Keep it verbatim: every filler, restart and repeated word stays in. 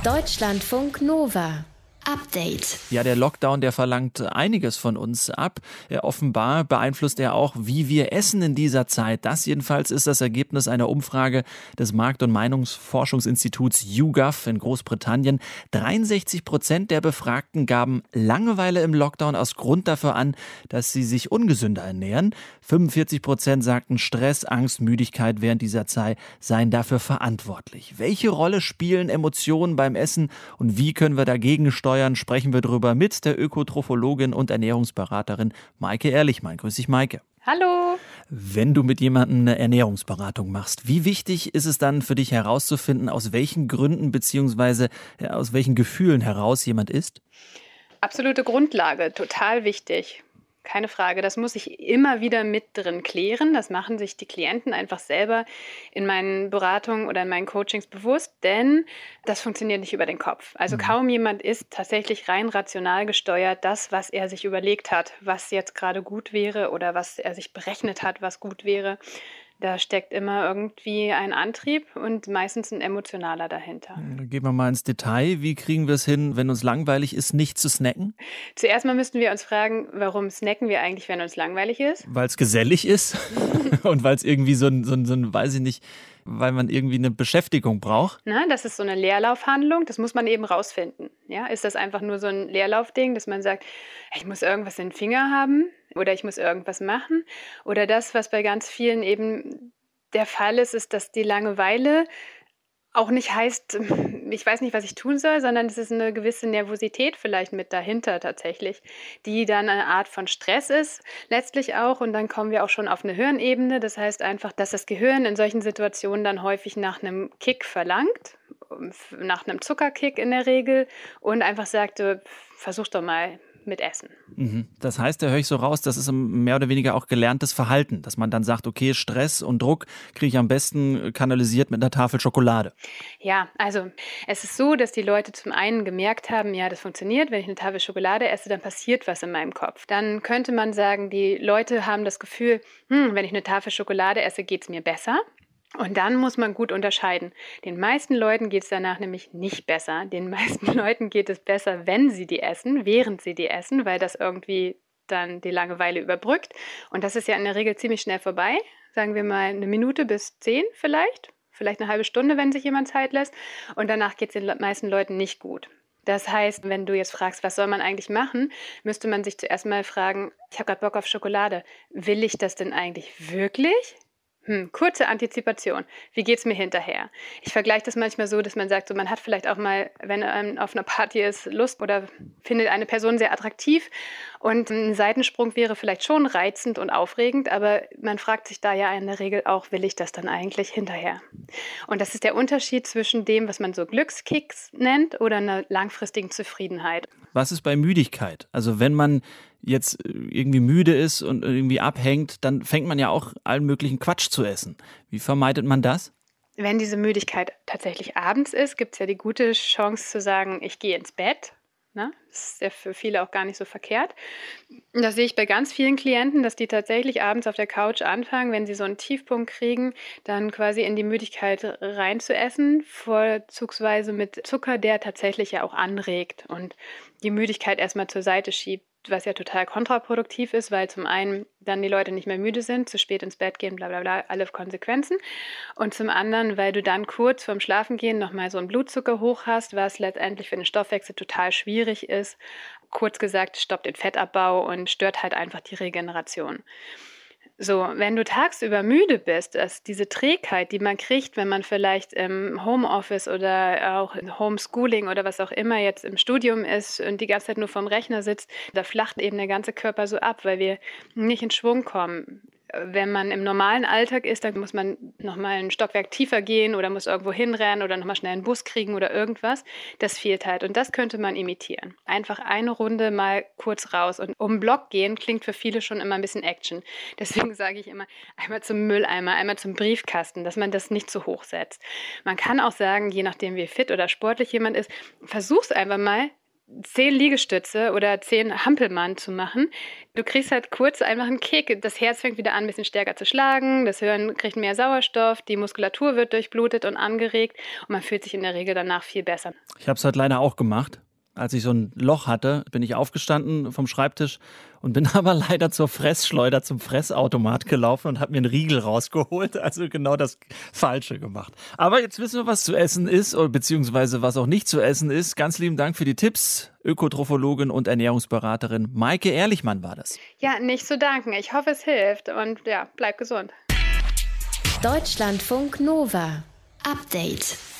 Deutschlandfunk Nova. Update. Ja, der Lockdown, der verlangt einiges von uns ab. Ja, offenbar beeinflusst er auch, wie wir essen in dieser Zeit. Das jedenfalls ist das Ergebnis einer Umfrage des Markt- und Meinungsforschungsinstituts YouGov in Großbritannien. dreiundsechzig Prozent der Befragten gaben Langeweile im Lockdown als Grund dafür an, dass sie sich ungesünder ernähren. fünfundvierzig Prozent sagten, Stress, Angst, Müdigkeit während dieser Zeit seien dafür verantwortlich. Welche Rolle spielen Emotionen beim Essen und wie können wir dagegen steuern? Sprechen wir darüber mit der Ökotrophologin und Ernährungsberaterin Maike Ehrlichmann. Grüß dich, Maike. Hallo. Wenn du mit jemandem eine Ernährungsberatung machst, wie wichtig ist es dann für dich herauszufinden, aus welchen Gründen bzw. aus welchen Gefühlen heraus jemand isst? Absolute Grundlage, total wichtig. Keine Frage, das muss ich immer wieder mit drin klären. Das machen sich die Klienten einfach selber in meinen Beratungen oder in meinen Coachings bewusst, denn das funktioniert nicht über den Kopf. Also mhm. kaum jemand ist tatsächlich rein rational gesteuert, das, was er sich überlegt hat, was jetzt gerade gut wäre oder was er sich berechnet hat, was gut wäre. Da steckt immer irgendwie ein Antrieb und meistens ein emotionaler dahinter. Gehen wir mal ins Detail. Wie kriegen wir es hin, wenn uns langweilig ist, nicht zu snacken? Zuerst mal müssten wir uns fragen, warum snacken wir eigentlich, wenn uns langweilig ist? Weil es gesellig ist und weil es irgendwie so ein, so, ein, so ein, weiß ich nicht, weil man irgendwie eine Beschäftigung braucht. Na, das ist so eine Leerlaufhandlung, das muss man eben rausfinden. Ja, ist das einfach nur so ein Leerlaufding, dass man sagt, ich muss irgendwas in den Finger haben oder ich muss irgendwas machen? Oder das, was bei ganz vielen eben der Fall ist, ist, dass die Langeweile auch nicht heißt, ich weiß nicht, was ich tun soll, sondern es ist eine gewisse Nervosität vielleicht mit dahinter tatsächlich, die dann eine Art von Stress ist, letztlich auch. Und dann kommen wir auch schon auf eine Hirnebene. Das heißt einfach, dass das Gehirn in solchen Situationen dann häufig nach einem Kick verlangt, nach einem Zuckerkick in der Regel und einfach sagt, versuch doch mal mit Essen. Das heißt, da höre ich so raus, das ist mehr oder weniger auch gelerntes Verhalten, dass man dann sagt, okay, Stress und Druck kriege ich am besten kanalisiert mit einer Tafel Schokolade. Ja, also es ist so, dass die Leute zum einen gemerkt haben, ja, das funktioniert, wenn ich eine Tafel Schokolade esse, dann passiert was in meinem Kopf. Dann könnte man sagen, die Leute haben das Gefühl, hm, wenn ich eine Tafel Schokolade esse, geht es mir besser. Und dann muss man gut unterscheiden. Den meisten Leuten geht es danach nämlich nicht besser. Den meisten Leuten geht es besser, wenn sie die essen, während sie die essen, weil das irgendwie dann die Langeweile überbrückt. Und das ist ja in der Regel ziemlich schnell vorbei. Sagen wir mal eine Minute bis zehn vielleicht. Vielleicht eine halbe Stunde, wenn sich jemand Zeit lässt. Und danach geht es den meisten Leuten nicht gut. Das heißt, wenn du jetzt fragst, was soll man eigentlich machen, müsste man sich zuerst mal fragen, ich habe gerade Bock auf Schokolade. Will ich das denn eigentlich wirklich? Hm, kurze Antizipation. Wie geht's mir hinterher? Ich vergleiche das manchmal so, dass man sagt, so man hat vielleicht auch mal, wenn man auf einer Party ist, Lust oder findet eine Person sehr attraktiv und ein Seitensprung wäre vielleicht schon reizend und aufregend, aber man fragt sich da ja in der Regel auch, will ich das dann eigentlich hinterher? Und das ist der Unterschied zwischen dem, was man so Glückskicks nennt oder einer langfristigen Zufriedenheit. Was ist bei Müdigkeit? Also wenn man jetzt irgendwie müde ist und irgendwie abhängt, dann fängt man ja auch allen möglichen Quatsch zu essen. Wie vermeidet man das? Wenn diese Müdigkeit tatsächlich abends ist, gibt es ja die gute Chance zu sagen, ich gehe ins Bett. Ne? Das ist ja für viele auch gar nicht so verkehrt. Das sehe ich bei ganz vielen Klienten, dass die tatsächlich abends auf der Couch anfangen, wenn sie so einen Tiefpunkt kriegen, dann quasi in die Müdigkeit rein zu essen, vorzugsweise mit Zucker, der tatsächlich ja auch anregt und die Müdigkeit erstmal zur Seite schiebt, was ja total kontraproduktiv ist, weil zum einen dann die Leute nicht mehr müde sind, zu spät ins Bett gehen, bla bla bla, alle Konsequenzen. Und zum anderen, weil du dann kurz vorm Schlafengehen nochmal so einen Blutzucker hoch hast, was letztendlich für den Stoffwechsel total schwierig ist. Kurz gesagt, stoppt den Fettabbau und stört halt einfach die Regeneration. So, wenn du tagsüber müde bist, dass diese Trägheit, die man kriegt, wenn man vielleicht im Homeoffice oder auch im Homeschooling oder was auch immer jetzt im Studium ist und die ganze Zeit nur vorm Rechner sitzt, da flacht eben der ganze Körper so ab, weil wir nicht in Schwung kommen. Wenn man im normalen Alltag ist, dann muss man nochmal ein Stockwerk tiefer gehen oder muss irgendwo hinrennen oder nochmal schnell einen Bus kriegen oder irgendwas. Das fehlt halt und das könnte man imitieren. Einfach eine Runde mal kurz raus und um den Block gehen klingt für viele schon immer ein bisschen Action. Deswegen sage ich immer, einmal zum Mülleimer, einmal zum Briefkasten, dass man das nicht zu hoch setzt. Man kann auch sagen, je nachdem wie fit oder sportlich jemand ist, versuch's einfach mal, zehn Liegestütze oder zehn Hampelmann zu machen. Du kriegst halt kurz einfach einen Kick. Das Herz fängt wieder an, ein bisschen stärker zu schlagen. Das Hirn kriegt mehr Sauerstoff. Die Muskulatur wird durchblutet und angeregt. Und man fühlt sich in der Regel danach viel besser. Ich habe es heute leider auch gemacht. Als ich so ein Loch hatte, bin ich aufgestanden vom Schreibtisch und bin aber leider zur Fressschleuder, zum Fressautomat gelaufen und habe mir einen Riegel rausgeholt. Also genau das Falsche gemacht. Aber jetzt wissen wir, was zu essen ist, beziehungsweise was auch nicht zu essen ist. Ganz lieben Dank für die Tipps. Ökotrophologin und Ernährungsberaterin Maike Ehrlichmann war das. Ja, nicht zu danken. Ich hoffe, es hilft. Und ja, bleib gesund. Deutschlandfunk Nova. Update.